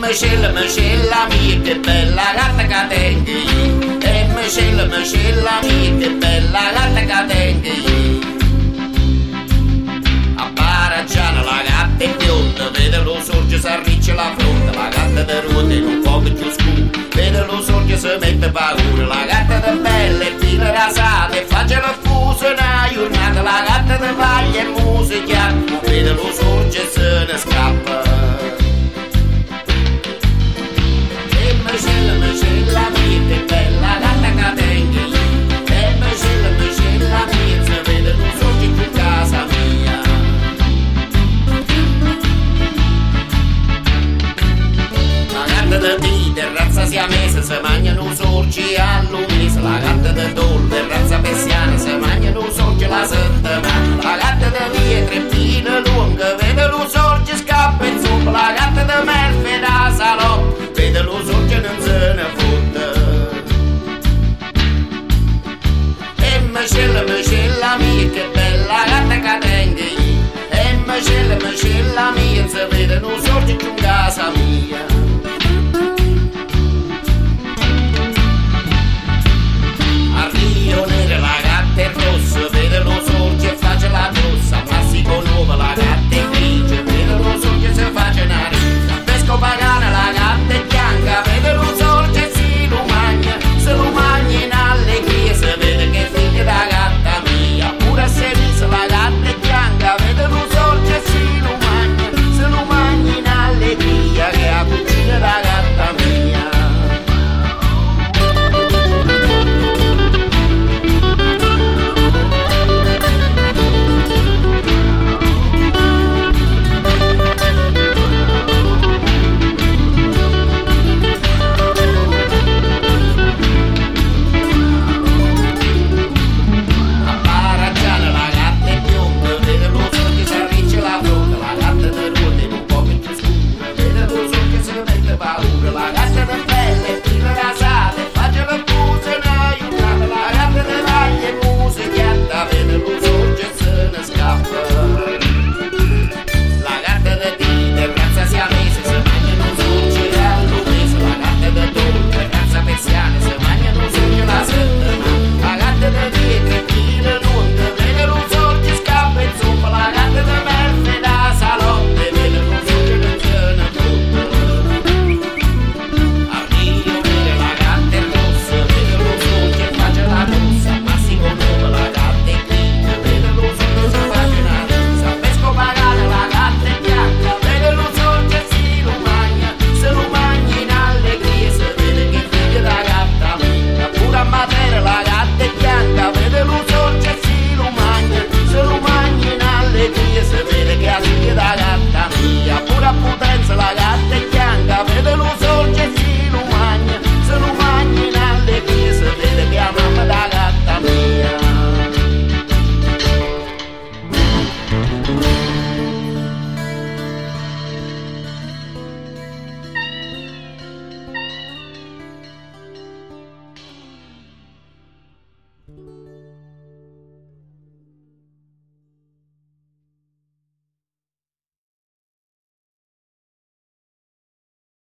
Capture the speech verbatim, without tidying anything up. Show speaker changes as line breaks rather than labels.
Micella, Micella mia, che bella gatta che tengo io. E Micella, Micella mia, che bella gatta che tengo io. A Baracciana la gatta è bionda, vede lo sorge s'arriccia la fronte. La gatta di ruote in un po' più scuro, vede lo sorge si mette paura. La gatta di bella e fila rasata e faccia la fuso una giornata. La gatta di paglia e musica, vede lo sorge e se ne scappa. Micella, Micella mia, che bella gatta che tengo io. E Micella, Micella mia, se vede non so che più casa mia. La gatta di vita e razza siamese se mangiano sorci all'unese. La gatta di dolce e razza persiana se mangiano sorci la settimana. La gatta di via treppina lunga vede lo sorci